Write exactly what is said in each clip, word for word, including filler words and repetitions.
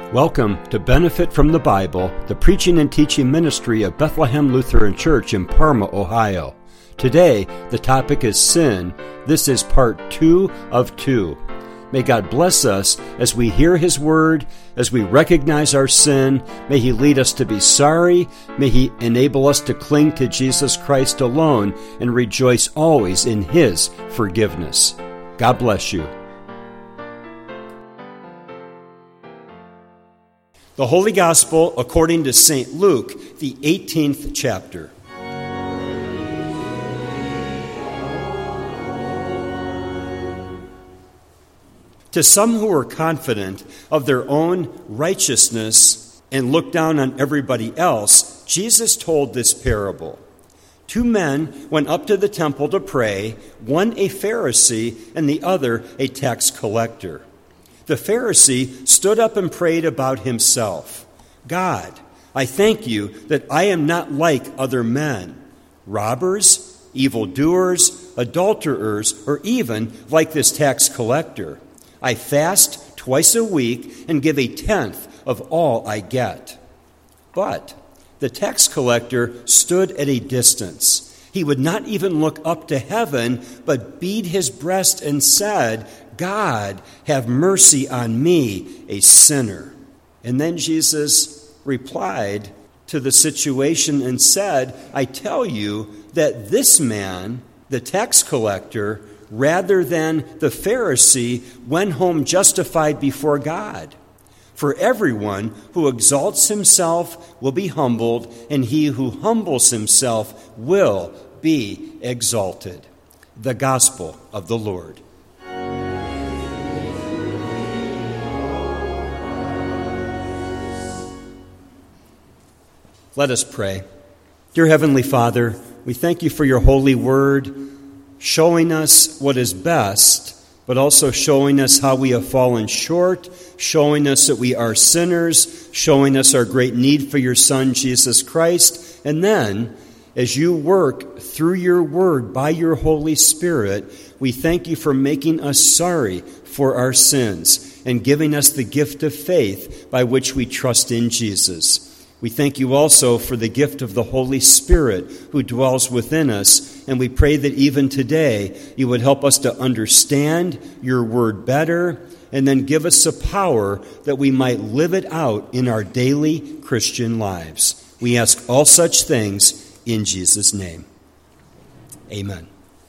Welcome to Benefit from the Bible, the preaching and teaching ministry of Bethlehem Lutheran Church in Parma, Ohio. Today, the topic is sin. This is part two of two. May God bless us as we hear His Word, as we recognize our sin. May He lead us to be sorry. May He enable us to cling to Jesus Christ alone and rejoice always in His forgiveness. God bless you. The Holy Gospel according to Saint Luke, the eighteenth chapter. To some who were confident of their own righteousness and looked down on everybody else, Jesus told this parable. Two men went up to the temple to pray, one a Pharisee and the other a tax collector. The Pharisee stood up and prayed about himself. God, I thank you that I am not like other men, robbers, evildoers, adulterers, or even like this tax collector. I fast twice a week and give a tenth of all I get. But the tax collector stood at a distance. He would not even look up to heaven, but beat his breast and said, God, have mercy on me, a sinner. And then Jesus replied to the situation and said, I tell you that this man, the tax collector, rather than the Pharisee, went home justified before God. For everyone who exalts himself will be humbled, and he who humbles himself will be exalted. The Gospel of the Lord. Let us pray. Dear Heavenly Father, we thank you for your holy word, showing us what is best, but also showing us how we have fallen short, showing us that we are sinners, showing us our great need for your Son, Jesus Christ. And then, as you work through your word by your Holy Spirit, we thank you for making us sorry for our sins and giving us the gift of faith by which we trust in Jesus. We thank you also for the gift of the Holy Spirit who dwells within us, and we pray that even today you would help us to understand your word better and then give us the power that we might live it out in our daily Christian lives. We ask all such things in Jesus' name. Amen.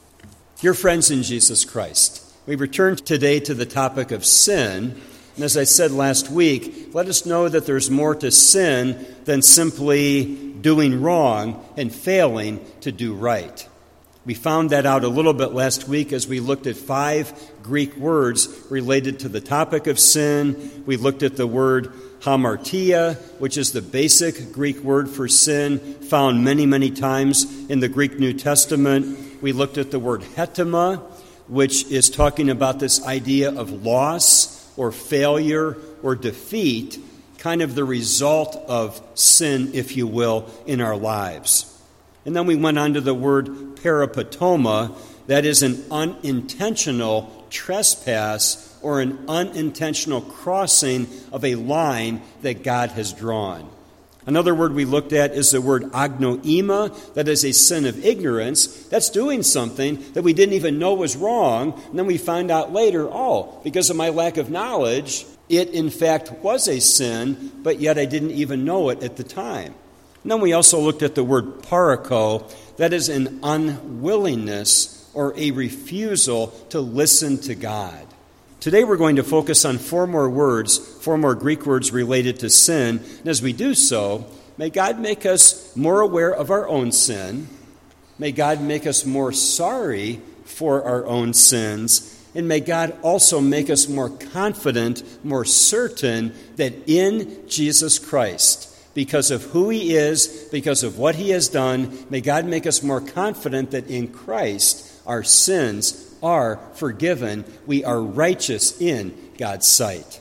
Dear friends in Jesus Christ, we return today to the topic of sin. And as I said last week, let us know that there's more to sin than simply doing wrong and failing to do right. We found that out a little bit last week as we looked at five Greek words related to the topic of sin. We looked at the word hamartia, which is the basic Greek word for sin, found many, many times in the Greek New Testament. We looked at the word hetema, which is talking about this idea of loss or failure or defeat, kind of the result of sin, if you will, in our lives. And then we went on to the word peripatoma, that is an unintentional trespass or an unintentional crossing of a line that God has drawn. Another word we looked at is the word agnoema, that is a sin of ignorance. That's doing something that we didn't even know was wrong, and then we find out later, oh, because of my lack of knowledge, it in fact was a sin, but yet I didn't even know it at the time. And then we also looked at the word parako, that is an unwillingness or a refusal to listen to God. Today we're going to focus on four more words, four more Greek words related to sin. And as we do so, may God make us more aware of our own sin. May God make us more sorry for our own sins. And may God also make us more confident, more certain that in Jesus Christ, because of who He is, because of what He has done, may God make us more confident that in Christ our sins are forgiven. We are righteous in God's sight.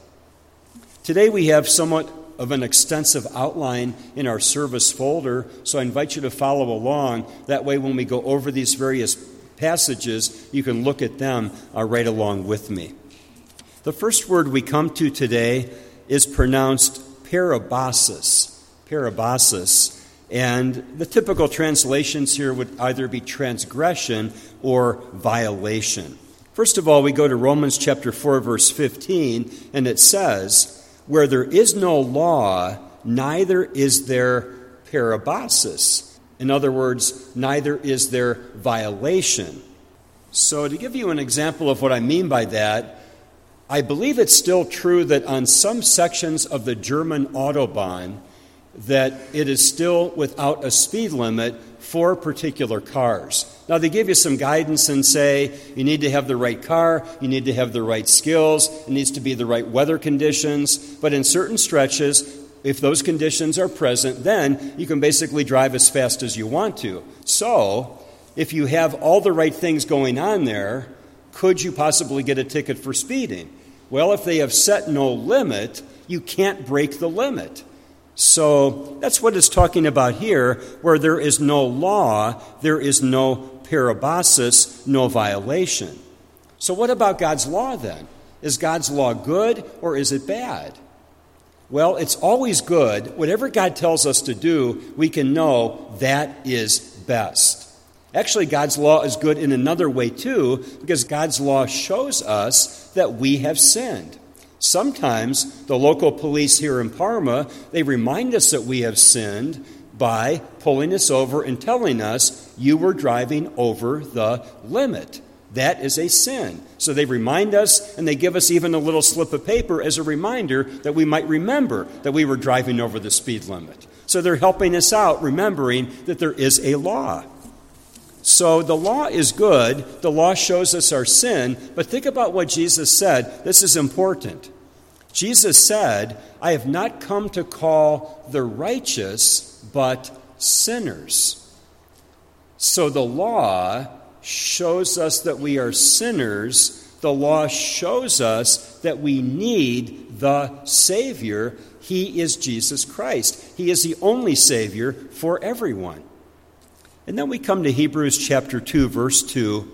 Today we have somewhat of an extensive outline in our service folder, so I invite you to follow along. That way when we go over these various passages, you can look at them uh, right along with me. The first word we come to today is pronounced parabasis. Parabasis. And the typical translations here would either be transgression or violation. First of all, we go to Romans chapter four, verse fifteen, and it says, "Where there is no law, neither is there parabasis." In other words, neither is there violation. So to give you an example of what I mean by that, I believe it's still true that on some sections of the German Autobahn, that it is still without a speed limit for particular cars. Now, they give you some guidance and say you need to have the right car, you need to have the right skills, it needs to be the right weather conditions, but in certain stretches, if those conditions are present, then you can basically drive as fast as you want to. So, if you have all the right things going on there, could you possibly get a ticket for speeding? Well, if they have set no limit, you can't break the limit. So that's what it's talking about here, where there is no law, there is no parabasis, no violation. So what about God's law then? Is God's law good or is it bad? Well, it's always good. Whatever God tells us to do, we can know that is best. Actually, God's law is good in another way too, because God's law shows us that we have sinned. Sometimes the local police here in Parma, they remind us that we have sinned by pulling us over and telling us, you were driving over the limit. That is a sin. So they remind us, and they give us even a little slip of paper as a reminder that we might remember that we were driving over the speed limit. So they're helping us out, remembering that there is a law. So the law is good. The law shows us our sin. But think about what Jesus said. This is important. Jesus said, I have not come to call the righteous, but sinners. So the law shows us that we are sinners. The law shows us that we need the Savior. He is Jesus Christ. He is the only Savior for everyone. And then we come to Hebrews chapter two, verse two,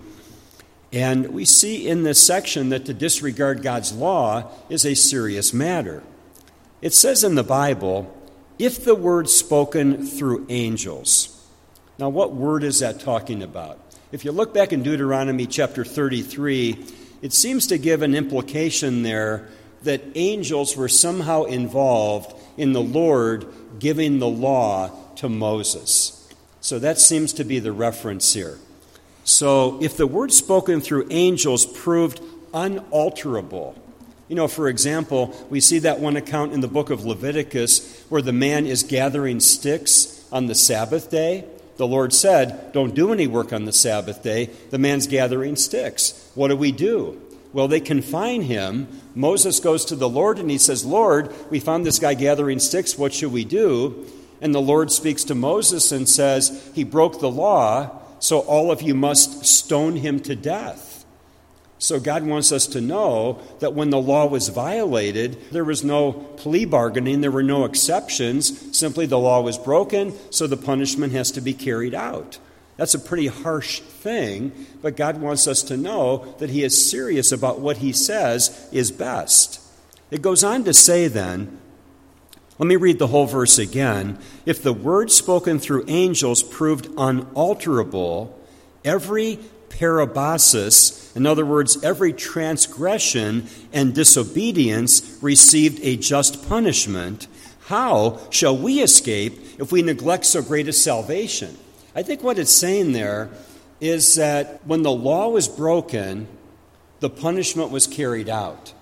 and we see in this section that to disregard God's law is a serious matter. It says in the Bible, if the word spoken through angels. Now, what word is that talking about? If you look back in Deuteronomy chapter thirty-three, it seems to give an implication there that angels were somehow involved in the Lord giving the law to Moses. So that seems to be the reference here. So if the word spoken through angels proved unalterable, you know, for example, we see that one account in the book of Leviticus where the man is gathering sticks on the Sabbath day. The Lord said, don't do any work on the Sabbath day. The man's gathering sticks. What do we do? Well, they confine him. Moses goes to the Lord and he says, Lord, we found this guy gathering sticks. What should we do? And the Lord speaks to Moses and says, he broke the law, so all of you must stone him to death. So God wants us to know that when the law was violated, there was no plea bargaining, there were no exceptions. Simply the law was broken, so the punishment has to be carried out. That's a pretty harsh thing, but God wants us to know that he is serious about what he says is best. It goes on to say then, let me read the whole verse again. If the word spoken through angels proved unalterable, every parabasis, in other words, every transgression and disobedience received a just punishment, how shall we escape if we neglect so great a salvation? I think what it's saying there is that when the law was broken, the punishment was carried out.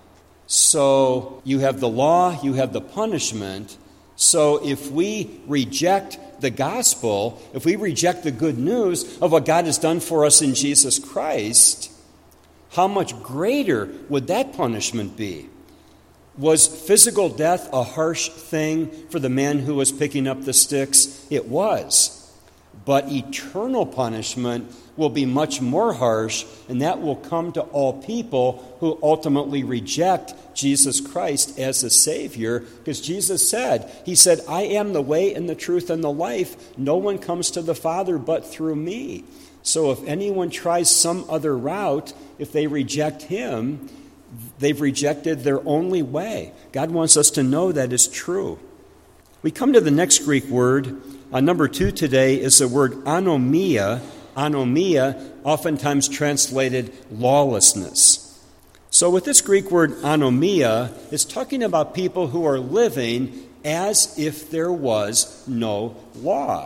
So you have the law, you have the punishment. So if we reject the gospel, if we reject the good news of what God has done for us in Jesus Christ, how much greater would that punishment be? Was physical death a harsh thing for the man who was picking up the sticks? It was. But eternal punishment will be much more harsh, and that will come to all people who ultimately reject Jesus Christ as a Savior, because Jesus said, He said, I am the way and the truth and the life. No one comes to the Father but through me. So if anyone tries some other route, if they reject Him, They've rejected their only way. God wants us to know that is true. We come to the next Greek word. Uh, number two today is the word anomia. Anomia, oftentimes translated lawlessness. So with this Greek word anomia, it's talking about people who are living as if there was no law.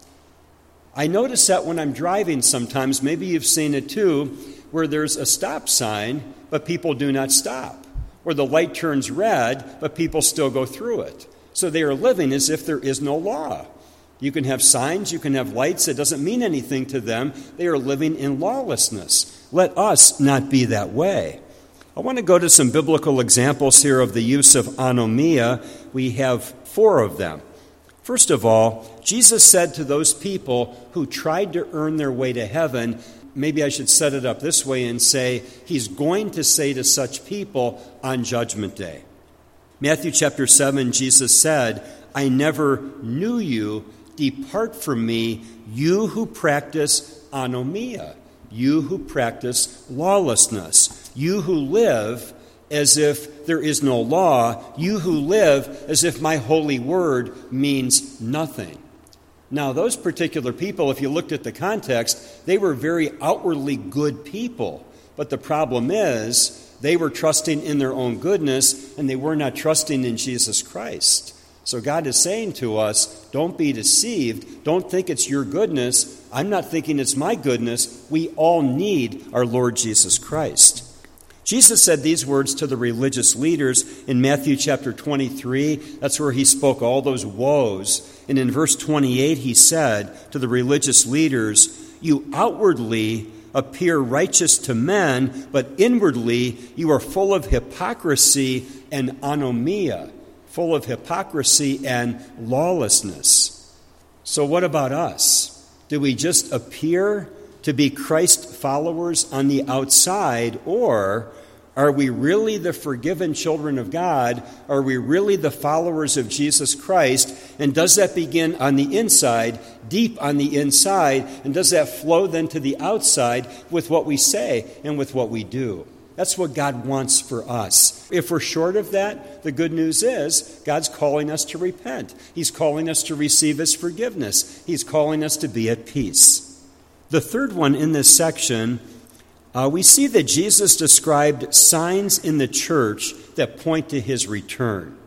I notice that when I'm driving sometimes, maybe you've seen it too, where there's a stop sign, but people do not stop. Or the light turns red, but people still go through it. So they are living as if there is no law. You can have signs, you can have lights, it doesn't mean anything to them. They are living in lawlessness. Let us not be that way. I want to go to some biblical examples here of the use of anomia. We have four of them. First of all, Jesus said to those people who tried to earn their way to heaven, maybe I should set it up this way and say, he's going to say to such people on Judgment Day. Matthew chapter seven, Jesus said, I never knew you. Depart from me, you who practice anomia, you who practice lawlessness, you who live as if there is no law, you who live as if my holy word means nothing. Now, those particular people, if you looked at the context, they were very outwardly good people. But the problem is, they were trusting in their own goodness, and they were not trusting in Jesus Christ. So God is saying to us, don't be deceived. Don't think it's your goodness. I'm not thinking it's my goodness. We all need our Lord Jesus Christ. Jesus said these words to the religious leaders in Matthew chapter twenty-three. That's where he spoke all those woes. And in verse twenty-eight, he said to the religious leaders, you outwardly appear righteous to men, but inwardly you are full of hypocrisy and anomia, full of hypocrisy and lawlessness. So what about us? Do we just appear to be Christ followers on the outside, or are we really the forgiven children of God? Are we really the followers of Jesus Christ? And does that begin on the inside, deep on the inside, and does that flow then to the outside with what we say and with what we do? That's what God wants for us. If we're short of that, the good news is God's calling us to repent. He's calling us to receive His forgiveness. He's calling us to be at peace. The third one in this section, uh, we see that Jesus described signs in the church that point to His return.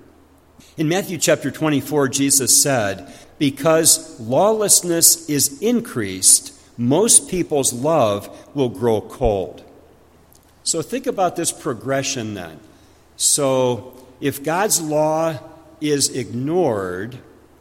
In Matthew chapter twenty-four, Jesus said, because lawlessness is increased, most people's love will grow cold. So think about this progression then. So if God's law is ignored,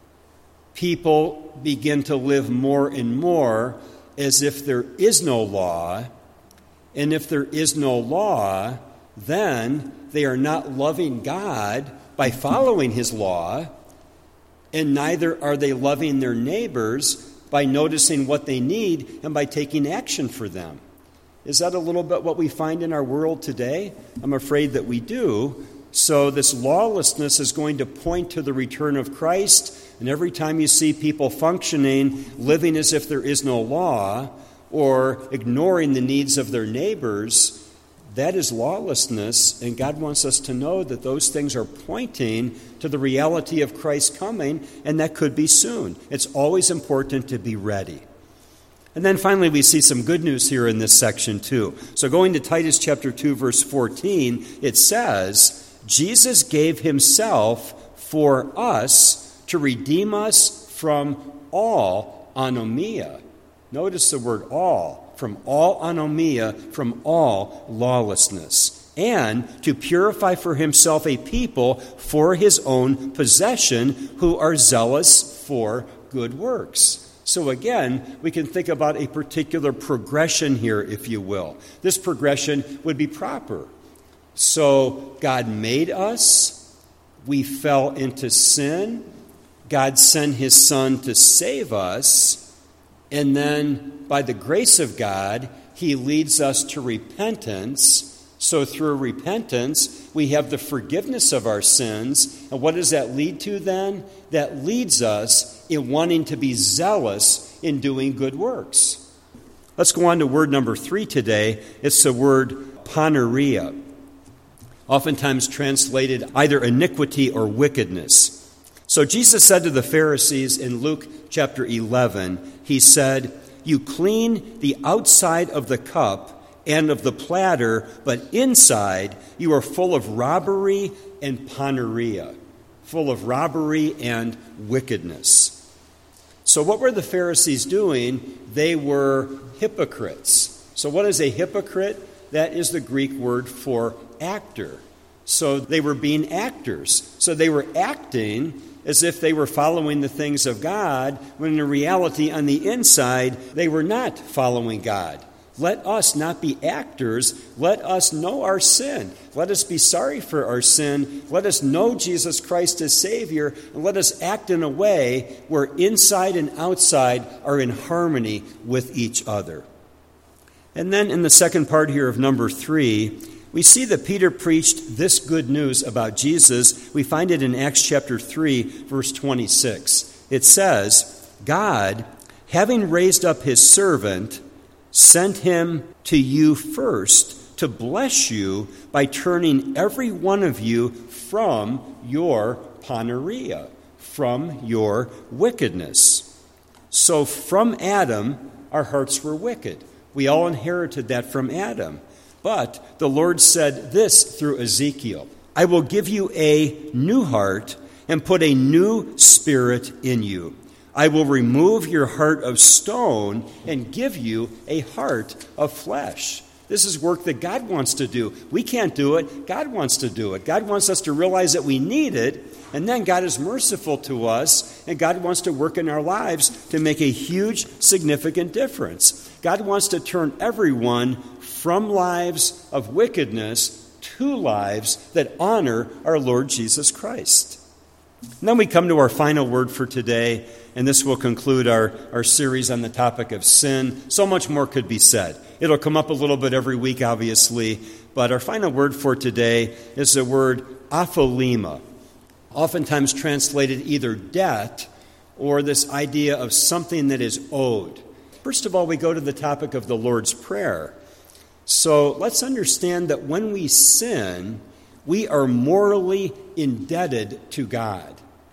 people begin to live more and more as if there is no law. And if there is no law, then they are not loving God by following His law, and neither are they loving their neighbors by noticing what they need and by taking action for them. Is that a little bit what we find in our world today? I'm afraid that we do. So this lawlessness is going to point to the return of Christ. And every time you see people functioning, living as if there is no law, or ignoring the needs of their neighbors, that is lawlessness. And God wants us to know that those things are pointing to the reality of Christ coming, and that could be soon. It's always important to be ready. And then finally, we see some good news here in this section too. So going to Titus chapter two, verse fourteen, it says, Jesus gave Himself for us to redeem us from all anomia. Notice the word all, from all anomia, from all lawlessness, and to purify for Himself a people for His own possession who are zealous for good works. So again, we can think about a particular progression here, if you will. This progression would be proper. So God made us. We fell into sin. God sent His Son to save us. And then, by the grace of God, He leads us to repentance. So through repentance, we have the forgiveness of our sins. And what does that lead to then? That leads us in wanting to be zealous in doing good works. Let's go on to word number three today. It's the word poneria. oftentimes translated either iniquity or wickedness. So Jesus said to the Pharisees in Luke chapter eleven, he said, "You clean the outside of the cup and of the platter, but inside you are full of robbery and poneria," full of robbery and wickedness. So what were the Pharisees doing? They were hypocrites. So what is a hypocrite? That is the Greek word for actor. So they were being actors. So they were acting as if they were following the things of God, when in reality, on the inside, they were not following God. Let us not be actors. Let us know our sin. Let us be sorry for our sin. Let us know Jesus Christ as Savior. And let us act in a way where inside and outside are in harmony with each other. And then in the second part here of number three, we see that Peter preached this good news about Jesus. We find it in Acts chapter three, verse twenty-six. It says, "God, having raised up his servant, sent him to you first to bless you by turning every one of you from your poneria, from your wickedness." So from Adam, our hearts were wicked. We all inherited that from Adam. But the Lord said this through Ezekiel, "I will give you a new heart and put a new spirit in you. I will remove your heart of stone and give you a heart of flesh." This is work that God wants to do. We can't do it. God wants to do it. God wants us to realize that we need it, and then God is merciful to us, and God wants to work in our lives to make a huge, significant difference. God wants to turn everyone from lives of wickedness to lives that honor our Lord Jesus Christ. And then we come to our final word for today, and this will conclude our, our series on the topic of sin. So much more could be said. It'll come up a little bit every week, obviously, but our final word for today is the word apholema, oftentimes translated either debt or this idea of something that is owed. First of all, we go to the topic of the Lord's Prayer. So let's understand that when we sin, we are morally indebted to God.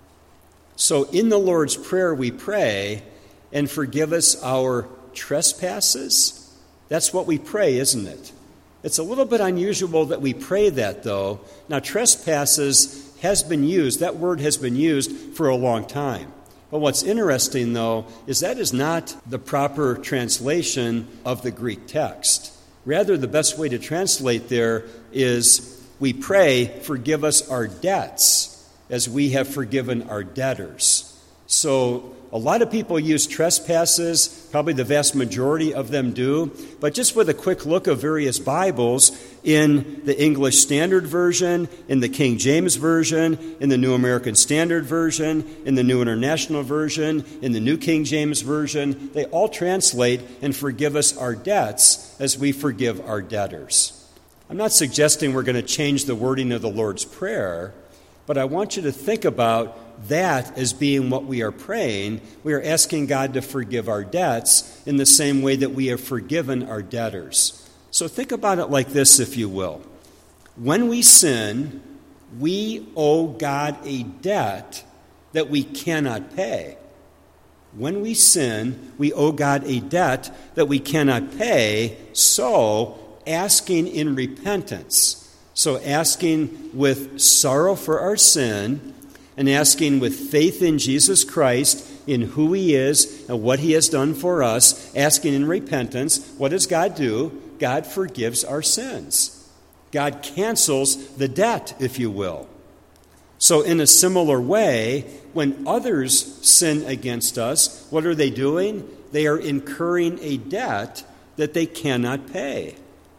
So in the Lord's Prayer we pray, "And forgive us our trespasses." That's what we pray, isn't it? It's a little bit unusual that we pray that, though. Now, trespasses has been used, that word has been used for a long time. But what's interesting, though, is that is not the proper translation of the Greek text. Rather, the best way to translate there is, we pray, "Forgive us our debts as we have forgiven our debtors." So a lot of people use trespasses, probably the vast majority of them do, but just with a quick look of various Bibles, in the English Standard Version, in the King James Version, in the New American Standard Version, in the New International Version, in the New King James Version, they all translate, "And forgive us our debts as we forgive our debtors." I'm not suggesting we're going to change the wording of the Lord's Prayer, but I want you to think about that as being what we are praying. We are asking God to forgive our debts in the same way that we have forgiven our debtors. So think about it like this, if you will. When we sin, we owe God a debt that we cannot pay. When we sin, we owe God a debt that we cannot pay, so asking in repentance. So asking with sorrow for our sin, and asking with faith in Jesus Christ, in who he is and what he has done for us, asking in repentance, what does God do? God forgives our sins. God cancels the debt, if you will. So in a similar way, when others sin against us, what are they doing? They are incurring a debt that they cannot pay.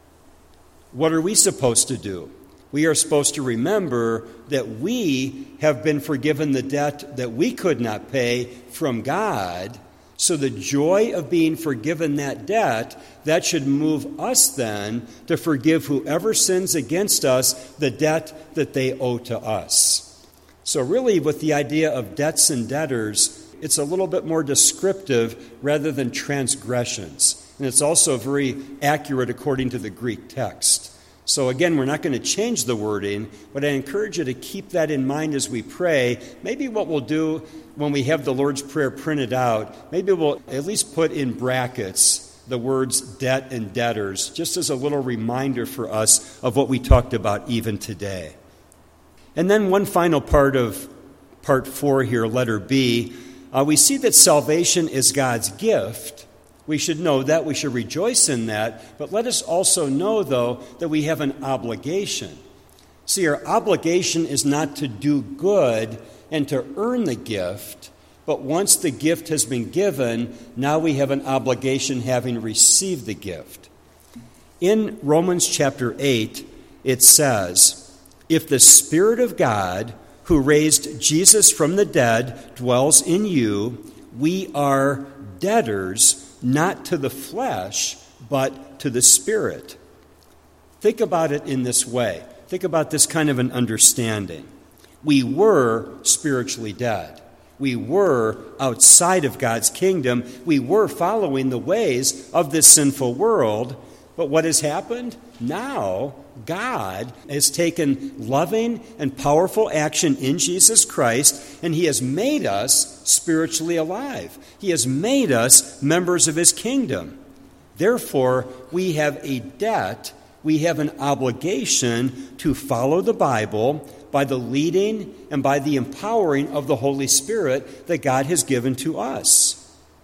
What are we supposed to do? We are supposed to remember that we have been forgiven the debt that we could not pay from God. So the joy of being forgiven that debt, that should move us then to forgive whoever sins against us the debt that they owe to us. So really, with the idea of debts and debtors, it's a little bit more descriptive rather than transgressions. And it's also very accurate according to the Greek text. So again, we're not going to change the wording, but I encourage you to keep that in mind as we pray. Maybe what we'll do when we have the Lord's Prayer printed out, maybe we'll at least put in brackets the words debt and debtors, just as a little reminder for us of what we talked about even today. And then one final part of part four here, letter B, uh, we see that salvation is God's gift. We should know that. We should rejoice in that. But let us also know, though, that we have an obligation. See, our obligation is not to do good and to earn the gift, but once the gift has been given, now we have an obligation having received the gift. In Romans chapter eight, it says, "If the Spirit of God, who raised Jesus from the dead, dwells in you, we are debtors, not to the flesh, but to the Spirit." Think about it in this way. Think about this kind of an understanding. We were spiritually dead. We were outside of God's kingdom. We were following the ways of this sinful world. But what has happened? Now, God has taken loving and powerful action in Jesus Christ, and He has made us spiritually alive. He has made us members of His kingdom. Therefore, we have a debt, we have an obligation to follow the Bible by the leading and by the empowering of the Holy Spirit that God has given to us.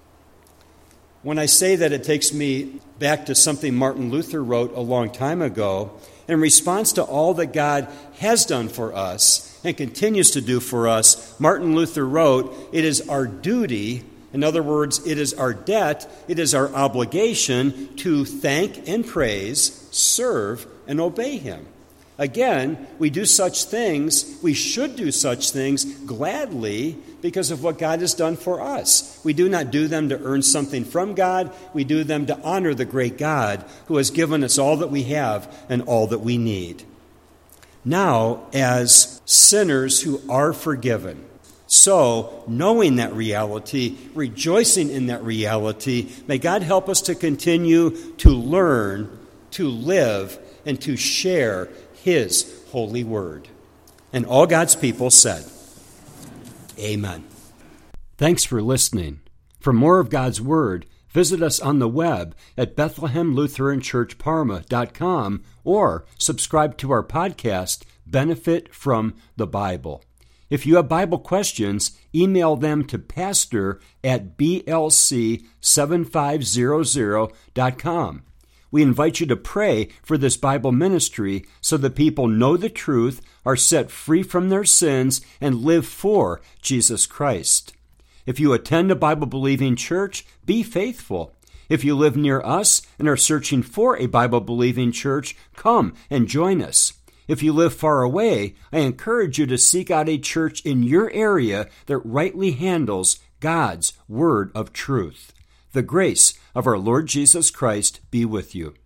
When I say that, it takes me back to something Martin Luther wrote a long time ago. In response to all that God has done for us and continues to do for us, Martin Luther wrote, "It is our duty," in other words, it is our debt, it is our obligation to thank and praise, serve, and obey Him. Again, we do such things, we should do such things gladly because of what God has done for us. We do not do them to earn something from God. We do them to honor the great God who has given us all that we have and all that we need. Now, as sinners who are forgiven, so knowing that reality, rejoicing in that reality, may God help us to continue to learn, to live, and to share His holy word. And all God's people said, Amen. Thanks for listening. For more of God's word, visit us on the web at Bethlehem Lutheran Church Parma dot com or subscribe to our podcast, Benefit from the Bible. If you have Bible questions, email them to pastor at b l c seven five zero zero dot com. We invite you to pray for this Bible ministry so that people know the truth, are set free from their sins, and live for Jesus Christ. If you attend a Bible-believing church, be faithful. If you live near us and are searching for a Bible-believing church, come and join us. If you live far away, I encourage you to seek out a church in your area that rightly handles God's word of truth. The grace of our Lord Jesus Christ be with you.